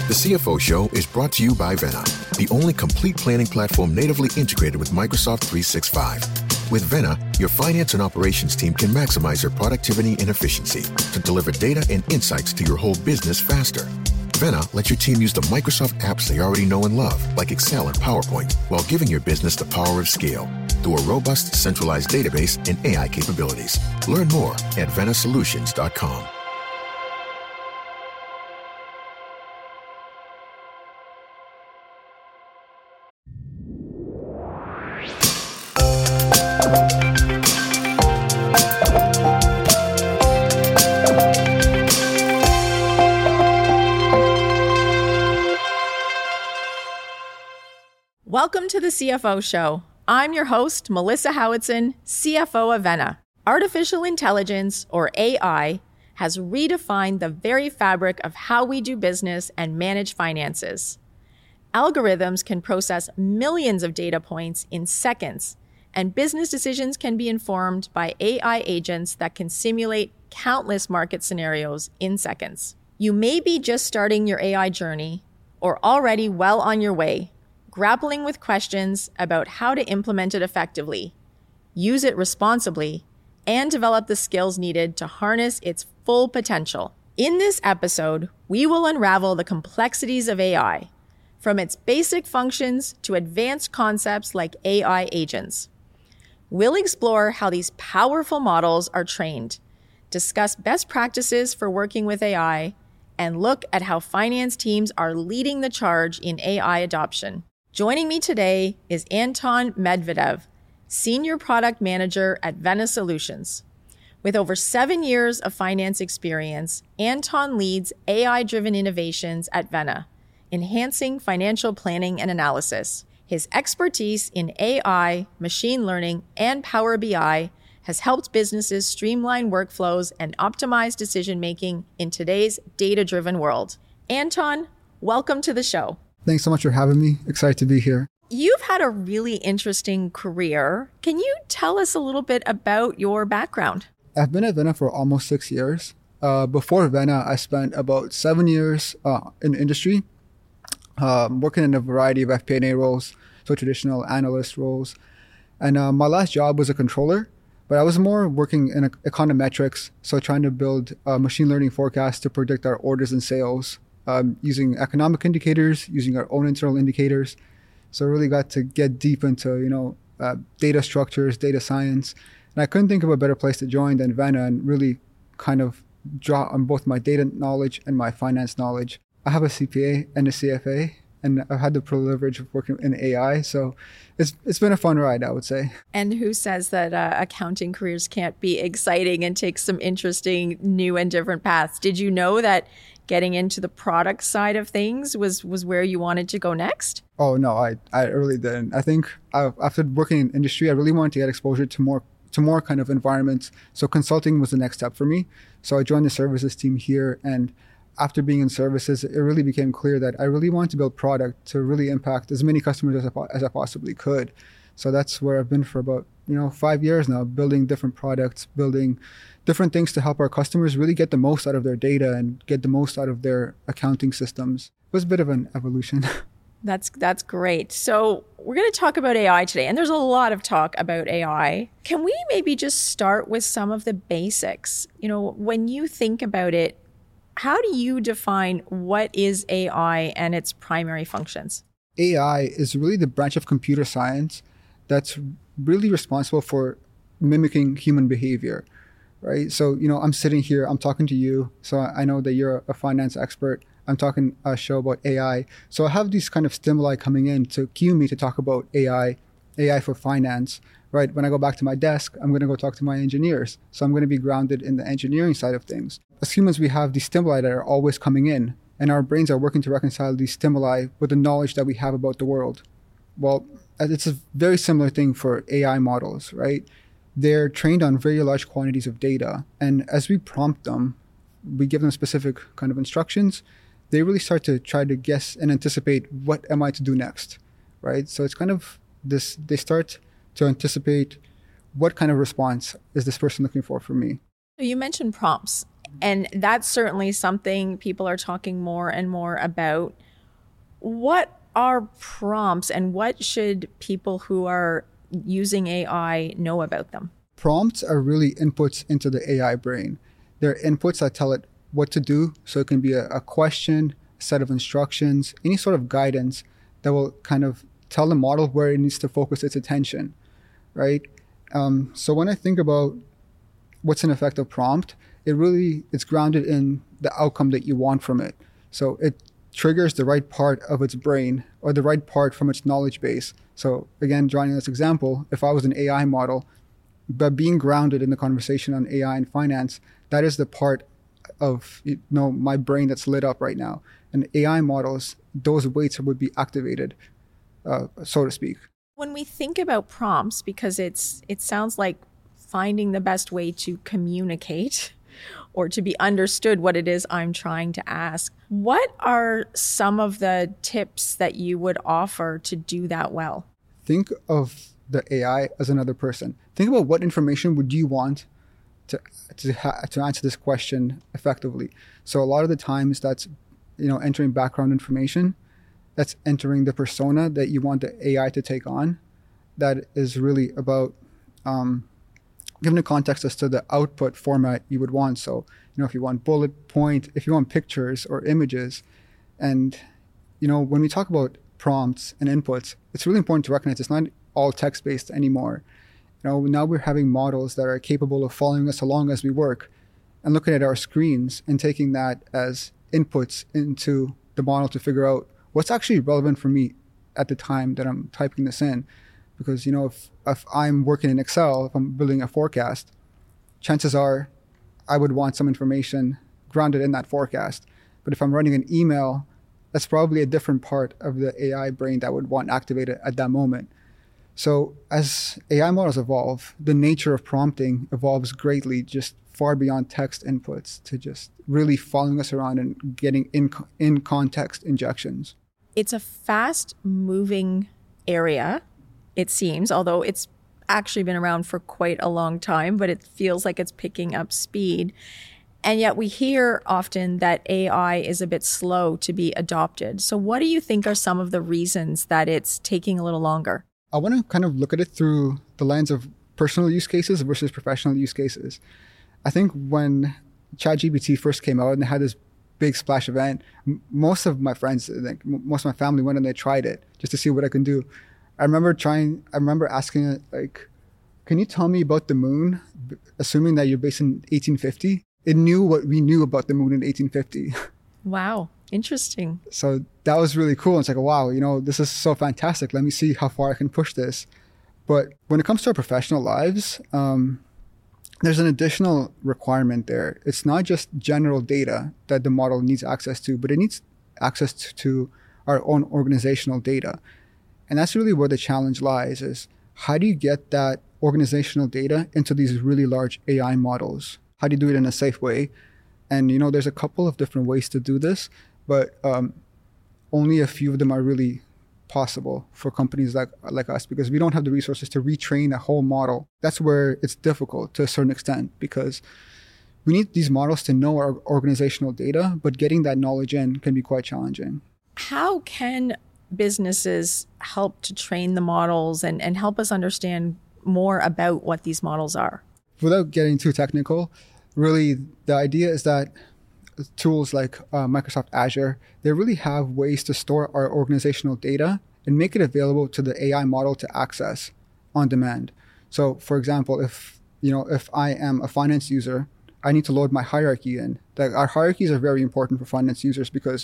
The CFO Show is brought to you by Vena, the only complete planning platform natively integrated with Microsoft 365. With Vena, your finance and operations team can maximize your productivity and efficiency to deliver data and insights to your whole business faster. Vena lets your team use the Microsoft apps they already know and love, like Excel and PowerPoint, while giving your business the power of scale through a robust, centralized database and AI capabilities. Learn more at venasolutions.com. Welcome to the CFO Show. I'm your host, Melissa Howitson, CFO of Vena. Artificial intelligence, or AI, has redefined the very fabric of how we do business and manage finances. Algorithms can process millions of data points in seconds, and business decisions can be informed by AI agents that can simulate countless market scenarios in seconds. You may be just starting your AI journey or already well on your way, grappling with questions about how to implement it effectively, use it responsibly, and develop the skills needed to harness its full potential. In this episode, we will unravel the complexities of AI, from its basic functions to advanced concepts like AI agents. We'll explore how these powerful models are trained, discuss best practices for working with AI, and look at how finance teams are leading the charge in AI adoption. Joining me today is Anton Medvedev, Senior Product Manager at Vena Solutions. With over 7 years of finance experience, Anton leads AI-driven innovations at Vena, enhancing financial planning and analysis. His expertise in AI, machine learning, and Power BI has helped businesses streamline workflows and optimize decision-making in today's data-driven world. Anton, welcome to the show. Thanks so much for having me. Excited to be here. You've had a really interesting career. Can you tell us a little bit about your background? I've been at Vena for almost 6 years. Before Vena, I spent about 7 years in industry, working in a variety of FP&A roles, so traditional analyst roles. And my last job was a controller, but I was more working in econometrics, so trying to build machine learning forecasts to predict our orders and sales. Using economic indicators, using our own internal indicators. So I really got to get deep into, data structures, data science. And I couldn't think of a better place to join than Vena and really kind of draw on both my data knowledge and my finance knowledge. I have a CPA and a CFA, and I've had the privilege of working in AI. So it's been a fun ride, I would say. And who says that accounting careers can't be exciting and take some interesting new and different paths? Did you know that getting into the product side of things was where you wanted to go next? Oh, no, I really didn't. I think after working in industry, I really wanted to get exposure to more kind of environments. So consulting was the next step for me. So I joined the services team here. And after being in services, it really became clear that I really wanted to build product to really impact as many customers as I possibly could. So that's where I've been for about 5 years now, building different products, building different things to help our customers really get the most out of their data and get the most out of their accounting systems. It was a bit of an evolution. That's great. So we're going to talk about AI today, and there's a lot of talk about AI. Can we maybe just start with some of the basics? When you think about it, how do you define what is AI and its primary functions? AI is really the branch of computer science that's really responsible for mimicking human behavior, right? So, I'm sitting here, I'm talking to you. So I know that you're a finance expert. I'm talking a show about AI. So I have these kind of stimuli coming in to cue me to talk about AI for finance, right? When I go back to my desk, I'm going to go talk to my engineers. So I'm going to be grounded in the engineering side of things. As humans, we have these stimuli that are always coming in, and our brains are working to reconcile these stimuli with the knowledge that we have about the world. Well, it's a very similar thing for AI models, right? They're trained on very large quantities of data. And as we prompt them, we give them specific kind of instructions, they really start to try to guess and anticipate what am I to do next, right? So it's kind of this, they start to anticipate what kind of response is this person looking for from me. You mentioned prompts. And that's certainly something people are talking more and more about. What are prompts and what should people who are using AI know about them? Prompts are really inputs into the AI brain. They're inputs that tell it what to do. So it can be a question, a set of instructions, any sort of guidance that will kind of tell the model where it needs to focus its attention, right? So when I think about what's an effective prompt, it's grounded in the outcome that you want from it. So it triggers the right part of its brain or the right part from its knowledge base. So again, drawing this example, if I was an AI model, but being grounded in the conversation on AI and finance, that is the part of my brain that's lit up right now. And AI models, those weights would be activated, so to speak. When we think about prompts, because it sounds like finding the best way to communicate or to be understood what it is I'm trying to ask, what are some of the tips that you would offer to do that well? Think of the AI as another person. Think about what information would you want to answer this question effectively. So a lot of the times that's entering background information, that's entering the persona that you want the AI to take on. That is really about giving the context as to the output format you would want. So if you want bullet point, if you want pictures or images, and when we talk about prompts and inputs, it's really important to recognize it's not all text-based anymore. Now we're having models that are capable of following us along as we work and looking at our screens and taking that as inputs into the model to figure out what's actually relevant for me at the time that I'm typing this in. Because, if I'm working in Excel, if I'm building a forecast, chances are I would want some information grounded in that forecast. But if I'm running an email, that's probably a different part of the AI brain that would want activated at that moment. So as AI models evolve, the nature of prompting evolves greatly, just far beyond text inputs to just really following us around and getting in context injections. It's a fast moving area, it seems, although it's actually been around for quite a long time, but it feels like it's picking up speed. And yet we hear often that AI is a bit slow to be adopted. So what do you think are some of the reasons that it's taking a little longer? I want to kind of look at it through the lens of personal use cases versus professional use cases. I think when ChatGPT first came out and they had this big splash event, most of my friends, most of my family went and they tried it just to see what I can do. I remember asking it, like, can you tell me about the moon, assuming that you're based in 1850? It knew what we knew about the moon in 1850. Wow. Interesting. So that was really cool. It's like, wow, this is so fantastic. Let me see how far I can push this. But when it comes to our professional lives, there's an additional requirement there. It's not just general data that the model needs access to, but it needs access to our own organizational data. And that's really where the challenge lies, is how do you get that organizational data into these really large AI models? How do you do it in a safe way? And, there's a couple of different ways to do this, but only a few of them are really possible for companies like us, because we don't have the resources to retrain a whole model. That's where it's difficult to a certain extent, because we need these models to know our organizational data, but getting that knowledge in can be quite challenging. How can businesses help to train the models and help us understand more about what these models are? Without getting too technical, really the idea is that tools like Microsoft Azure, they really have ways to store our organizational data and make it available to the AI model to access on demand. So for example, if I am a finance user, I need to load my hierarchy in. Our hierarchies are very important for finance users because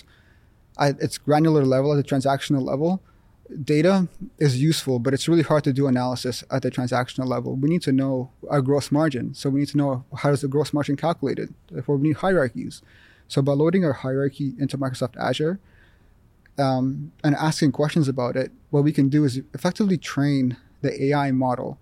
at its granular level, at the transactional level, data is useful, but it's really hard to do analysis at the transactional level. We need to know our gross margin. So we need to know how is the gross margin calculated. Therefore, we need hierarchies. So by loading our hierarchy into Microsoft Azure and asking questions about it, what we can do is effectively train the AI model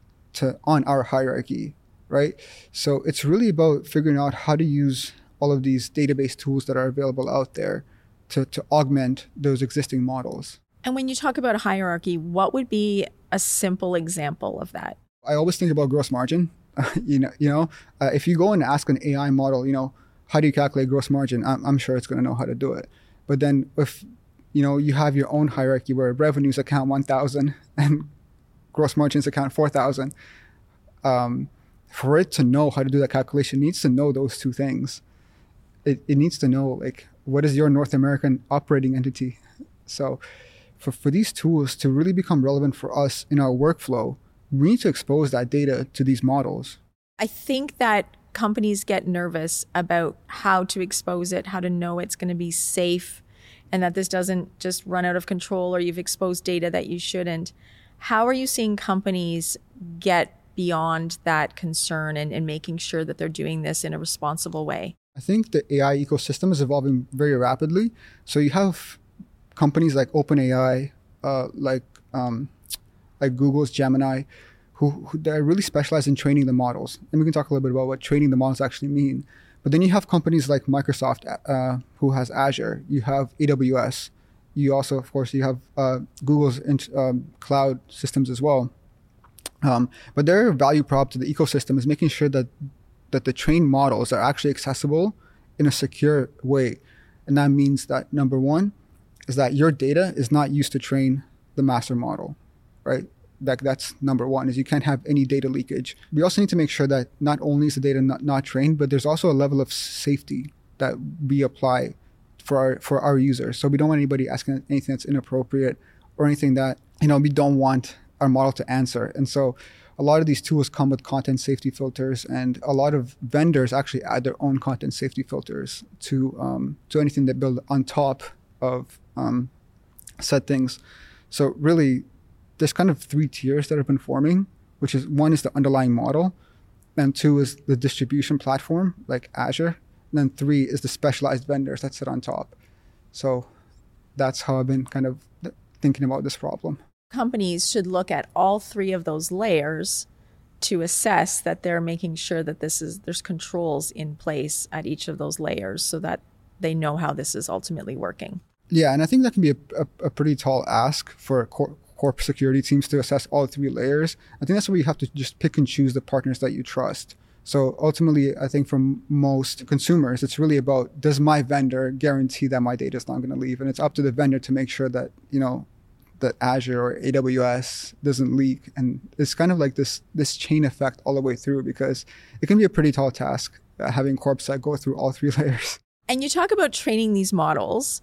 on our hierarchy, right? So it's really about figuring out how to use all of these database tools that are available out there to augment those existing models. And when you talk about a hierarchy, what would be a simple example of that? I always think about gross margin. If you go and ask an AI model, how do you calculate gross margin? I'm sure it's going to know how to do it. But then if, you have your own hierarchy where revenues account 1,000 and gross margins account 4,000, for it to know how to do that calculation, it needs to know those two things. It needs to know, like, what is your North American operating entity? So for these tools to really become relevant for us in our workflow, we need to expose that data to these models. I think that companies get nervous about how to expose it, how to know it's going to be safe, and that this doesn't just run out of control or you've exposed data that you shouldn't. How are you seeing companies get beyond that concern and making sure that they're doing this in a responsible way? I think the AI ecosystem is evolving very rapidly. So you have companies like OpenAI, like Google's Gemini, who they're really specialized in training the models. And we can talk a little bit about what training the models actually mean. But then you have companies like Microsoft, who has Azure. You have AWS. You also, of course, you have Google's cloud systems as well. But their value prop to the ecosystem is making sure that the trained models are actually accessible in a secure way. And that means that, number one, is that your data is not used to train the master model, right? That's number one, is you can't have any data leakage. We also need to make sure that not only is the data not trained, but there's also a level of safety that we apply for our users. So we don't want anybody asking anything that's inappropriate or anything that, we don't want our model to answer. And so a lot of these tools come with content safety filters, and a lot of vendors actually add their own content safety filters to anything they build on top of said things. So really, there's kind of three tiers that have been forming, which is, one is the underlying model, and two is the distribution platform like Azure, and then three is the specialized vendors that sit on top. So that's how I've been kind of thinking about this problem. Companies should look at all three of those layers to assess that they're making sure that there's controls in place at each of those layers so that they know how this is ultimately working. Yeah, and I think that can be a pretty tall ask for corporate security teams to assess all three layers. I think that's where you have to just pick and choose the partners that you trust. So ultimately, I think for most consumers, it's really about, does my vendor guarantee that my data is not going to leave? And it's up to the vendor to make sure that, that Azure or AWS doesn't leak. And it's kind of like this chain effect all the way through, because it can be a pretty tall task having CorpSec go through all three layers. And you talk about training these models.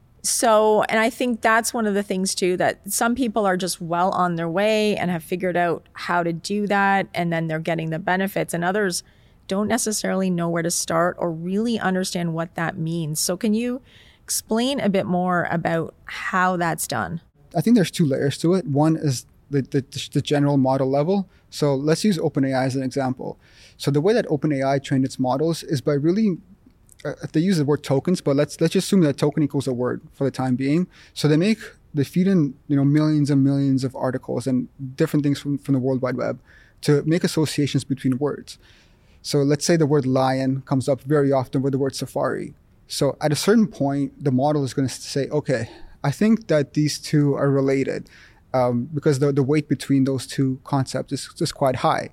So, and I think that's one of the things too, that some people are just well on their way and have figured out how to do that, and then they're getting the benefits, and others don't necessarily know where to start or really understand what that means. So can you explain a bit more about how that's done? I think there's two layers to it. One is the general model level. So let's use OpenAI as an example. So the way that OpenAI trained its models is by really, they use the word tokens, but let's just assume that token equals a word for the time being. So they feed in millions and millions of articles and different things from the World Wide Web to make associations between words. So let's say the word lion comes up very often with the word safari. So at a certain point, the model is going to say, okay, I think that these two are related, because the weight between those two concepts is just quite high.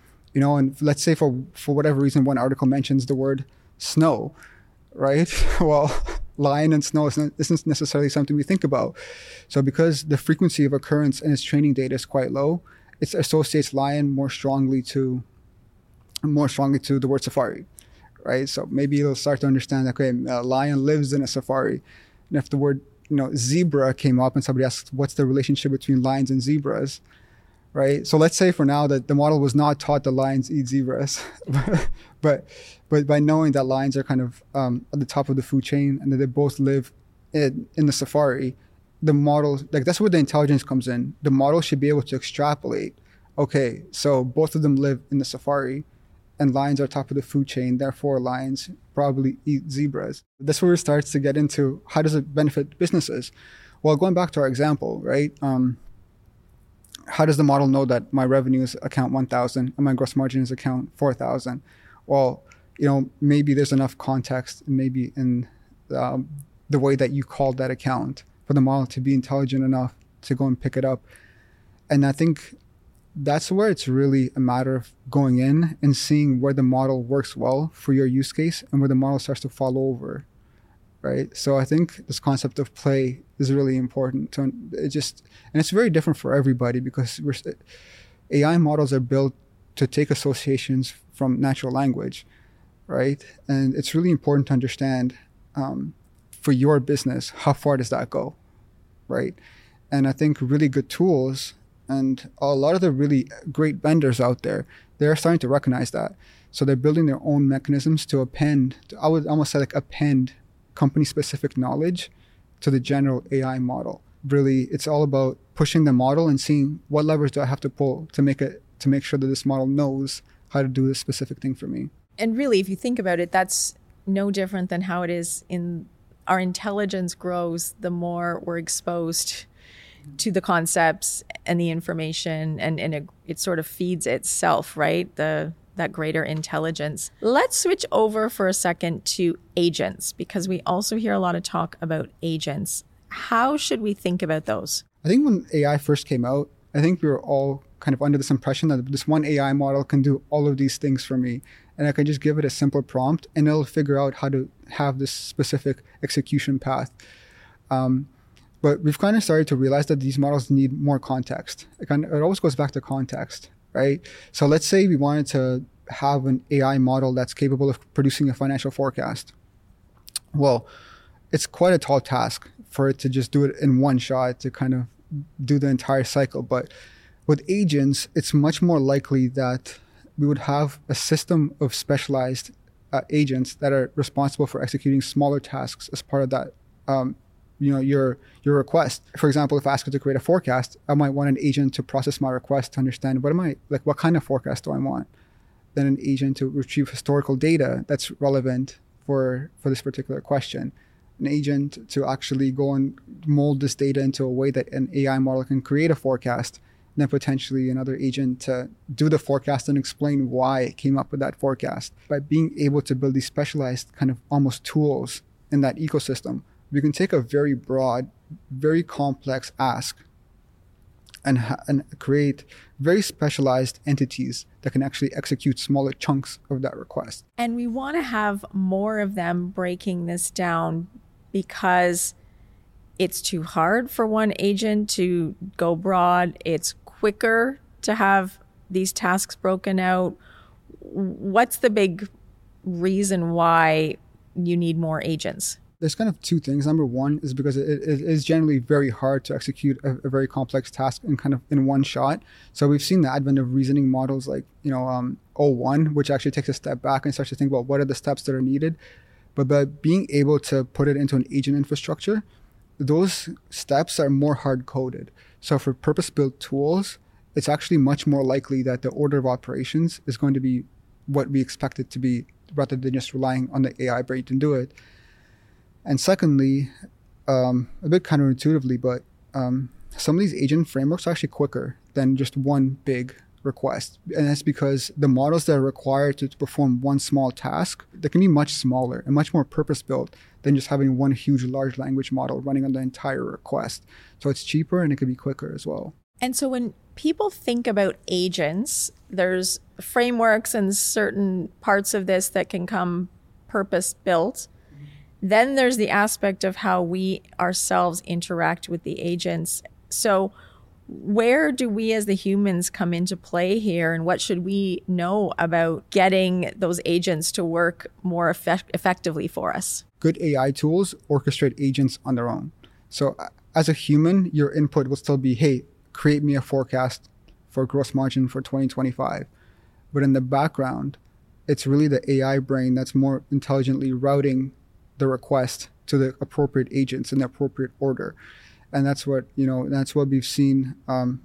And let's say for whatever reason, one article mentions the word snow, right? Well, lion and snow isn't necessarily something we think about. So because the frequency of occurrence in its training data is quite low, it associates lion more strongly to the word safari, right? So maybe it'll start to understand, okay, a lion lives in a safari. And if the word zebra came up and somebody asked, what's the relationship between lions and zebras, right? So let's say for now that the model was not taught that lions eat zebras, but by knowing that lions are kind of at the top of the food chain and that they both live in the safari, the model, like, that's where the intelligence comes in. The model should be able to extrapolate, okay, so both of them live in the safari and lions are top of the food chain, therefore lions probably eat zebras. That's where it starts to get into, how does it benefit businesses? Well, going back to our example, right? How does the model know that my revenues account 1,000 and my gross margins account 4,000? Well, maybe there's enough context, maybe in the way that you called that account, for the model to be intelligent enough to go and pick it up. And I think that's where it's really a matter of going in and seeing where the model works well for your use case and where the model starts to fall over, right? So I think this concept of play is really important. And it's very different for everybody because AI models are built to take associations from natural language, right? And it's really important to understand for your business, how far does that go, right? And I think really good tools and a lot of the really great vendors out there, they're starting to recognize that. So they're building their own mechanisms to append, I would almost say like append company-specific knowledge to the general AI model. Really, it's all about pushing the model and seeing what levers do I have to pull to make sure that this model knows how to do this specific thing for me. And really, if you think about it, that's no different than how it is in our intelligence grows, the more we're exposed to the concepts and the information, and it sort of feeds itself, right? That greater intelligence. Let's switch over for a second to agents, because we also hear a lot of talk about agents. How should we think about those? I think when AI first came out, I think we were all kind of under this impression that this one AI model can do all of these things for me. And I can just give it a simple prompt and it'll figure out how to have this specific execution path. But we've kind of started to realize that these models need more context. It always goes back to context, right? So let's say we wanted to have an AI model that's capable of producing a financial forecast. Well, it's quite a tall task for it to just do it in one shot to kind of do the entire cycle. But with agents, it's much more likely that we would have a system of specialized agents that are responsible for executing smaller tasks as part of that your request. For example, if I ask you to create a forecast, I might want an agent to process my request to understand what kind of forecast do I want. Then an agent to retrieve historical data that's relevant for this particular question. An agent to actually go and mold this data into a way that an AI model can create a forecast. And then potentially another agent to do the forecast and explain why it came up with that forecast. By being able to build these specialized kind of almost tools in that ecosystem, we can take a very broad, very complex ask and create very specialized entities that can actually execute smaller chunks of that request. And we want to have more of them breaking this down because it's too hard for one agent to go broad. It's quicker to have these tasks broken out. What's the big reason why you need more agents? There's kind of two things. Number one is because it is generally very hard to execute a very complex task in one shot. So we've seen the advent of reasoning models like, O1, which actually takes a step back and starts to think about what are the steps that are needed. But by being able to put it into an agent infrastructure, those steps are more hard-coded. So for purpose-built tools, it's actually much more likely that the order of operations is going to be what we expect it to be, rather than just relying on the AI brain to do it. And secondly, a bit counterintuitively, but some of these agent frameworks are actually quicker than just one big request. And that's because the models that are required to perform one small task, they can be much smaller and much more purpose-built than just having one huge large language model running on the entire request. So it's cheaper and it can be quicker as well. And so when people think about agents, there's frameworks and certain parts of this that can come purpose-built. Then there's the aspect of how we ourselves interact with the agents. So where do we as the humans come into play here, and what should we know about getting those agents to work more effectively for us? Good AI tools orchestrate agents on their own. So as a human, your input will still be, hey, create me a forecast for gross margin for 2025. But in the background, it's really the AI brain that's more intelligently routing the request to the appropriate agents in the appropriate order. And that's what we've seen,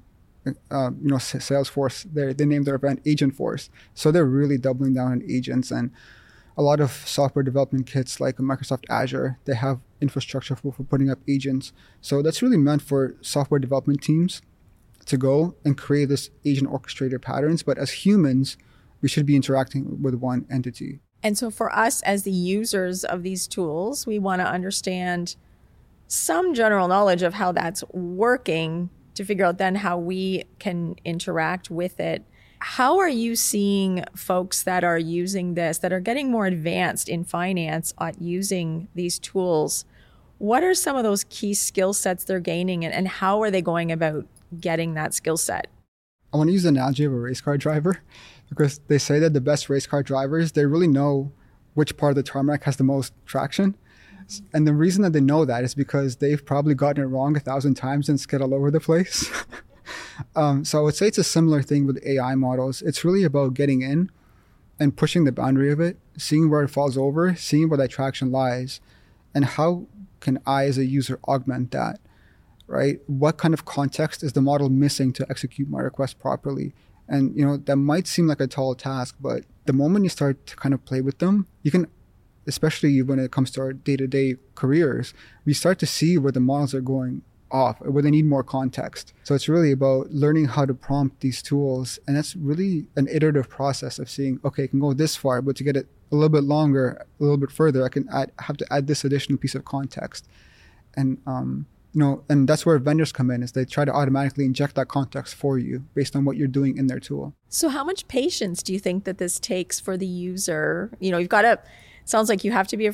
Salesforce, they named their event Agentforce. So they're really doubling down on agents, and a lot of software development kits like Microsoft Azure, they have infrastructure for putting up agents. So that's really meant for software development teams to go and create this agent orchestrator patterns. But as humans, we should be interacting with one entity. And so for us as the users of these tools, we want to understand some general knowledge of how that's working to figure out then how we can interact with it. How are you seeing folks that are using this, that are getting more advanced in finance at using these tools? What are some of those key skill sets they're gaining, and how are they going about getting that skill set? I want to use the analogy of a race car driver, because they say that the best race car drivers, they really know which part of the tarmac has the most traction. And the reason that they know that is because they've probably gotten it wrong 1,000 times and skid all over the place. So I would say it's a similar thing with AI models. It's really about getting in and pushing the boundary of it, seeing where it falls over, seeing where that traction lies, and how can I as a user augment that, right? What kind of context is the model missing to execute my request properly? And, that might seem like a tall task, but the moment you start to kind of play with them, you can, especially when it comes to our day-to-day careers, we start to see where the models are going off, where they need more context. So it's really about learning how to prompt these tools. And that's really an iterative process of seeing, okay, I can go this far, but to get it a little bit longer, a little bit further, I have to add this additional piece of context. And, and that's where vendors come in, is they try to automatically inject that context for you based on what you're doing in their tool. So how much patience do you think that this takes for the user? Sounds like you have to be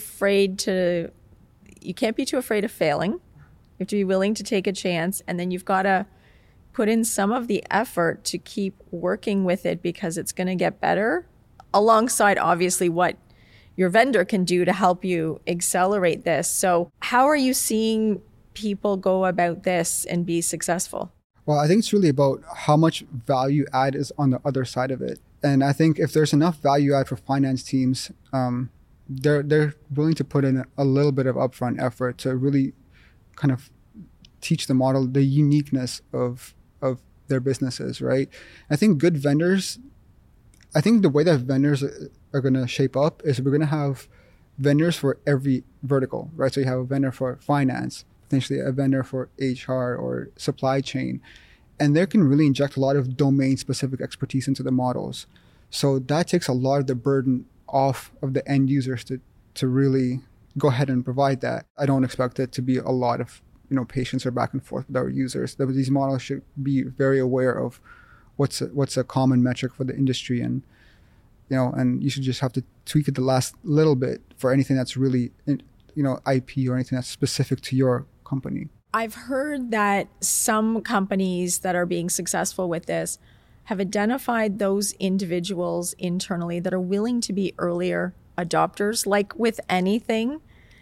you can't be too afraid of failing. You have to be willing to take a chance, and then you've got to put in some of the effort to keep working with it, because it's going to get better, alongside obviously what your vendor can do to help you accelerate this. So how are you seeing people go about this and be successful? Well, I think it's really about how much value add is on the other side of it. And I think if there's enough value add for finance teams, they're willing to put in a little bit of upfront effort to really kind of teach the model the uniqueness of their businesses, right? I think the way that vendors are going to shape up is we're going to have vendors for every vertical, right? So you have a vendor for finance, potentially a vendor for HR or supply chain, and they can really inject a lot of domain-specific expertise into the models. So that takes a lot of the burden off of the end users to really go ahead and provide that. I don't expect it to be a lot of patience or back and forth with our users. These models should be very aware of what's a common metric for the industry, and and you should just have to tweak it the last little bit for anything that's really IP or anything that's specific to your company. I've heard that some companies that are being successful with this have identified those individuals internally that are willing to be earlier adopters, like with anything.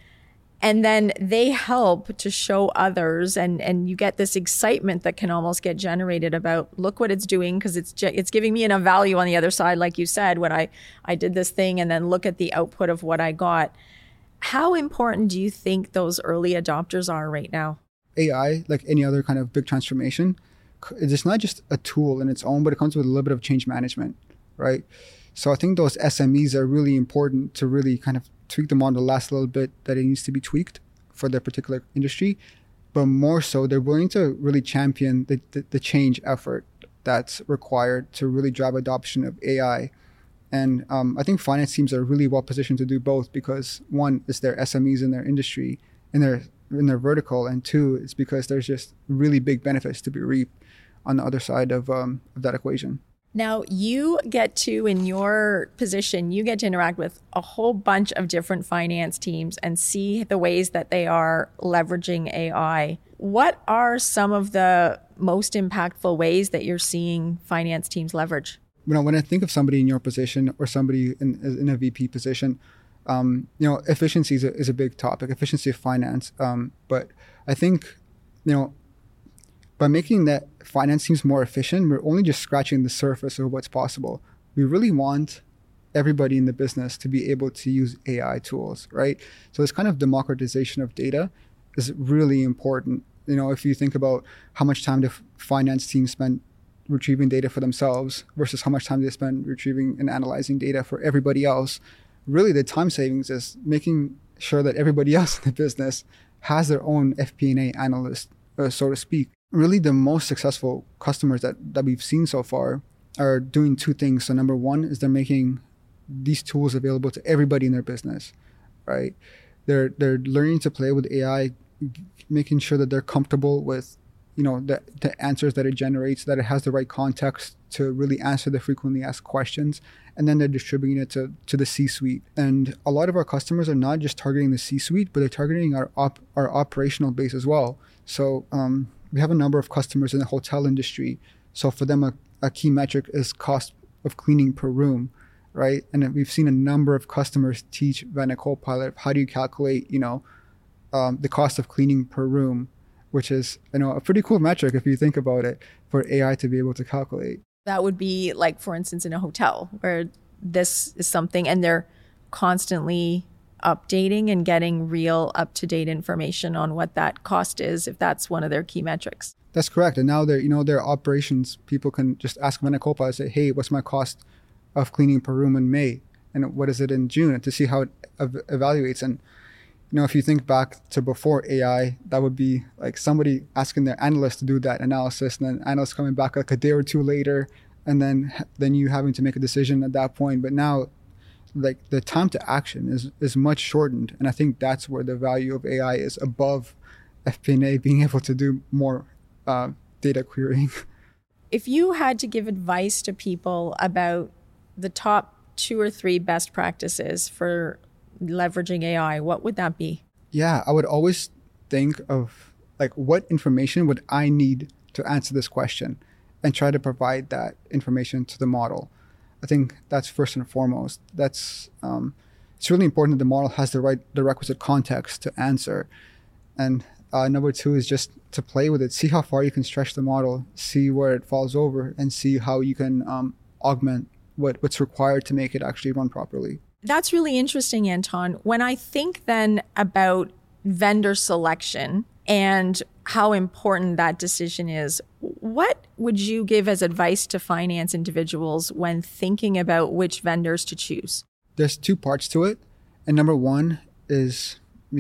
And then they help to show others, and you get this excitement that can almost get generated about, look what it's doing, because it's giving me enough value on the other side, like you said, when I did this thing, and then look at the output of what I got. How important do you think those early adopters are right now? AI, like any other kind of big transformation, it's not just a tool in its own, but it comes with a little bit of change management, right? So I think those SMEs are really important to really kind of tweak them on the last little bit that it needs to be tweaked for their particular industry. But more so, they're willing to really champion the change effort that's required to really drive adoption of AI. And I think finance teams are really well positioned to do both, because one is their SMEs in their industry, in their vertical, and two, it's because there's just really big benefits to be reaped on the other side of that equation. Now, you get to, in your position, you get to interact with a whole bunch of different finance teams and see the ways that they are leveraging AI. What are some of the most impactful ways that you're seeing finance teams leverage? When I think of somebody in your position or somebody in a VP position, efficiency is a big topic, efficiency of finance. But I think, by making that finance teams more efficient, we're only just scratching the surface of what's possible. We really want everybody in the business to be able to use AI tools, right? So this kind of democratization of data is really important. If you think about how much time the finance team spend retrieving data for themselves versus how much time they spend retrieving and analyzing data for everybody else, really the time savings is making sure that everybody else in the business has their own FP&A analyst, so to speak. Really, the most successful customers that we've seen so far are doing two things. So number one is they're making these tools available to everybody in their business, right? They're learning to play with AI, making sure that they're comfortable with the answers that it generates, that it has the right context to really answer the frequently asked questions, and then they're distributing it to the C-suite. And a lot of our customers are not just targeting the C-suite, but they're targeting our operational base as well. So we have a number of customers in the hotel industry. So for them, a key metric is cost of cleaning per room, right? And we've seen a number of customers teach Vena Copilot, how do you calculate, the cost of cleaning per room, which is, a pretty cool metric if you think about it, for AI to be able to calculate. That would be like, for instance, in a hotel where this is something and they're constantly updating and getting real up-to-date information on what that cost is, if that's one of their key metrics. That's correct. And now their operations people can just ask Vena Copilot and say, hey, what's my cost of cleaning per room in May? And what is it in June? And to see how it evaluates. And if you think back to before AI, that would be like somebody asking their analyst to do that analysis, and then analysts coming back like a day or two later, and then you having to make a decision at that point. But now, like, the time to action is much shortened, and I think that's where the value of AI is above FP&A being able to do more data querying. If you had to give advice to people about the top 2 or 3 best practices for leveraging AI, what would that be? Yeah, I would always think of, like, what information would I need to answer this question, and try to provide that information to the model. I think that's first and foremost. That's it's really important that the model has the requisite context to answer. And number 2 is just to play with it, see how far you can stretch the model, see where it falls over, and see how you can augment what's required to make it actually run properly. That's really interesting, Anton. When I think then about vendor selection and how important that decision is, what would you give as advice to finance individuals when thinking about which vendors to choose? There's 2 parts to it. And number 1 is,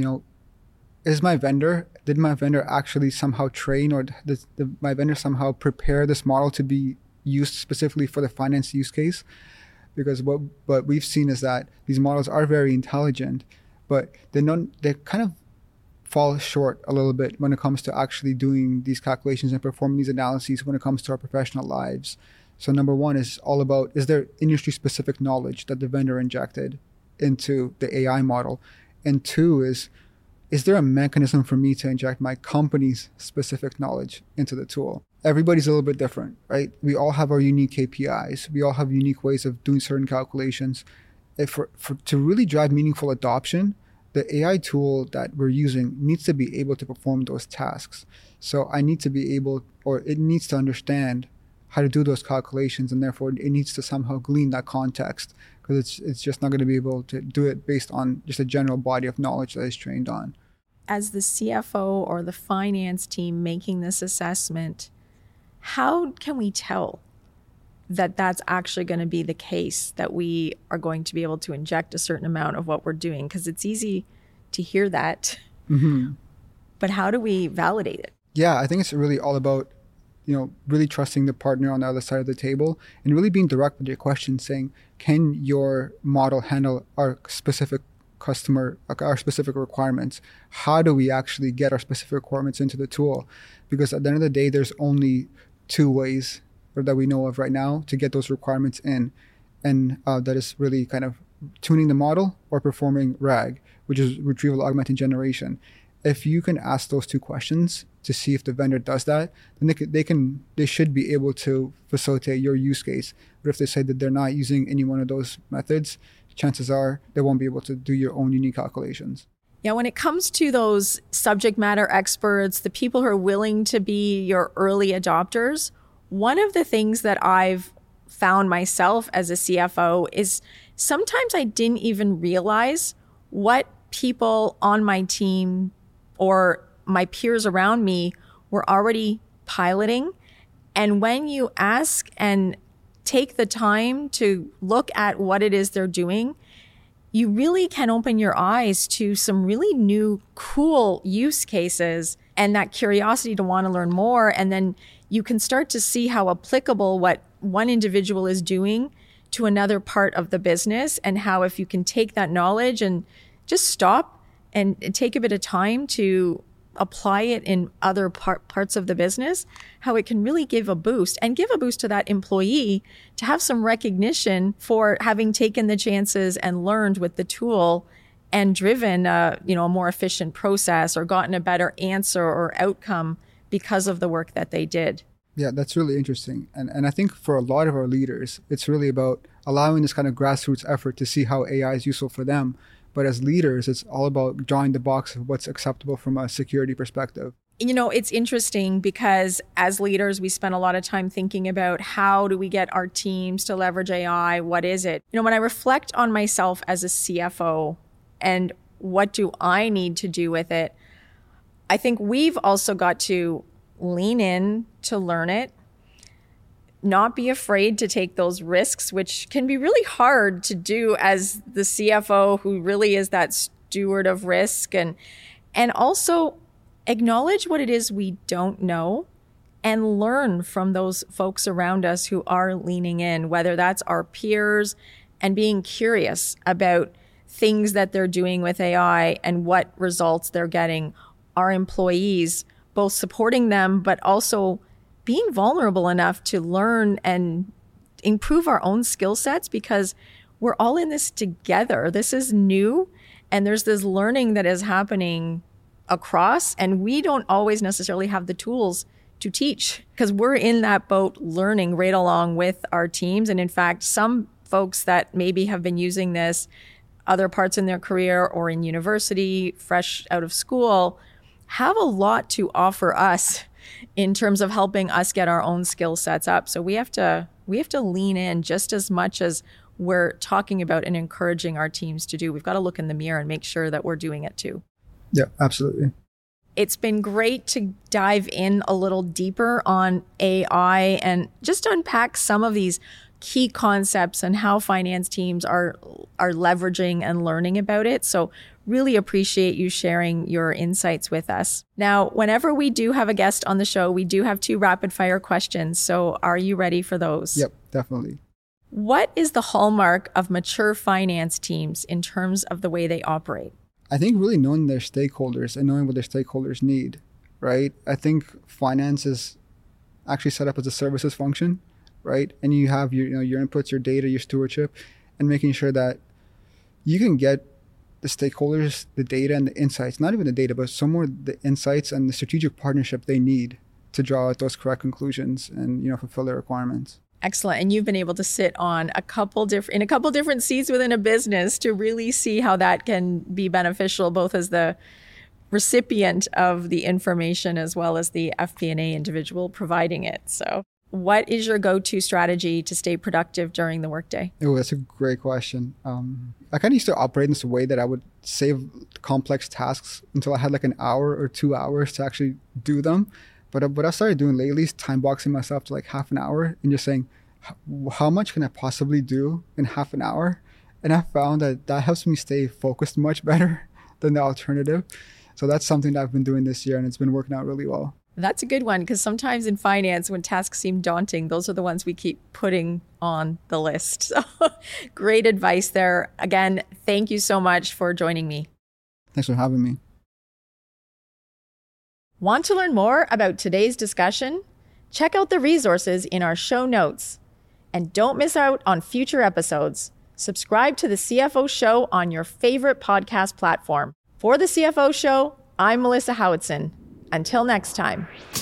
did my vendor actually somehow train, or did my vendor somehow prepare this model to be used specifically for the finance use case? Because what we've seen is that these models are very intelligent, but they kind of fall short a little bit when it comes to actually doing these calculations and performing these analyses when it comes to our professional lives. So number 1 is all about, is there industry-specific knowledge that the vendor injected into the AI model? And 2 is there a mechanism for me to inject my company's specific knowledge into the tool? Everybody's a little bit different, right? We all have our unique KPIs. We all have unique ways of doing certain calculations. To really drive meaningful adoption, the AI tool that we're using needs to be able to perform those tasks. So I need to be able, or it needs to understand how to do those calculations, and therefore it needs to somehow glean that context, because it's just not going to be able to do it based on just a general body of knowledge that it's trained on. As the CFO or the finance team making this assessment, how can we tell that that's actually going to be the case, that we are going to be able to inject a certain amount of what we're doing? Because it's easy to hear that, but how do we validate it? Yeah, I think it's really all about, really trusting the partner on the other side of the table, and really being direct with your question, saying, can your model handle our specific customer, our specific requirements? How do we actually get our specific requirements into the tool? Because at the end of the day, there's only 2 ways that we know of right now to get those requirements in, and that is really kind of tuning the model or performing RAG, which is retrieval augmented generation. If you can ask those 2 questions to see if the vendor does that, then they should be able to facilitate your use case. But if they say that they're not using any one of those methods, chances are they won't be able to do your own unique calculations. Yeah, when it comes to those subject matter experts, the people who are willing to be your early adopters, one of the things that I've found myself as a CFO is sometimes I didn't even realize what people on my team or my peers around me were already piloting. And when you ask and take the time to look at what it is they're doing, you really can open your eyes to some really new, cool use cases and that curiosity to want to learn more. And then you can start to see how applicable what one individual is doing to another part of the business, and how if you can take that knowledge and just stop and take a bit of time to apply it in other parts of the business, how it can really give a boost to that employee to have some recognition for having taken the chances and learned with the tool and driven a more efficient process or gotten a better answer or outcome because of the work that they did. Yeah, that's really interesting. And I think for a lot of our leaders, it's really about allowing this kind of grassroots effort to see how AI is useful for them. But as leaders, it's all about drawing the box of what's acceptable from a security perspective. It's interesting because as leaders, we spend a lot of time thinking about how do we get our teams to leverage AI? What is it? When I reflect on myself as a CFO and what do I need to do with it, I think we've also got to lean in to learn it, not be afraid to take those risks, which can be really hard to do as the CFO who really is that steward of risk, and also acknowledge what it is we don't know and learn from those folks around us who are leaning in, whether that's our peers and being curious about things that they're doing with AI and what results they're getting, our employees, both supporting them, but also being vulnerable enough to learn and improve our own skill sets, because we're all in this together. This is new, and there's this learning that is happening across, and we don't always necessarily have the tools to teach because we're in that boat learning right along with our teams. And in fact, some folks that maybe have been using this other parts in their career or in university, fresh out of school, have a lot to offer us in terms of helping us get our own skill sets up. So we have to lean in just as much as we're talking about and encouraging our teams to do. We've got to look in the mirror and make sure that we're doing it too. Yeah, absolutely. It's been great to dive in a little deeper on AI and just unpack some of these key concepts and how finance teams are leveraging and learning about it. So really appreciate you sharing your insights with us. Now, whenever we do have a guest on the show, we do have 2 rapid fire questions. So are you ready for those? Yep, definitely. What is the hallmark of mature finance teams in terms of the way they operate? I think really knowing their stakeholders and knowing what their stakeholders need, right? I think finance is actually set up as a services function, right? And you have your inputs, your data, your stewardship, and making sure that you can get the stakeholders the data and the insights, not even the data, but some more the insights and the strategic partnership they need to draw out those correct conclusions and fulfill their requirements. Excellent. And you've been able to sit on a couple different seats within a business to really see how that can be beneficial, both as the recipient of the information as well as the FP&A individual providing it. So what is your go-to strategy to stay productive during the workday? Oh, that's a great question. I kind of used to operate in this way that I would save complex tasks until I had like an hour or 2 hours to actually do them. But what I started doing lately is time boxing myself to like half an hour and just saying, how much can I possibly do in half an hour? And I found that helps me stay focused much better than the alternative. So that's something that I've been doing this year, and it's been working out really well. That's a good one, because sometimes in finance, when tasks seem daunting, those are the ones we keep putting on the list. So great advice there. Again, thank you so much for joining me. Thanks for having me. Want to learn more about today's discussion? Check out the resources in our show notes. And don't miss out on future episodes. Subscribe to the CFO Show on your favorite podcast platform. For the CFO Show, I'm Melissa Howatson. Until next time.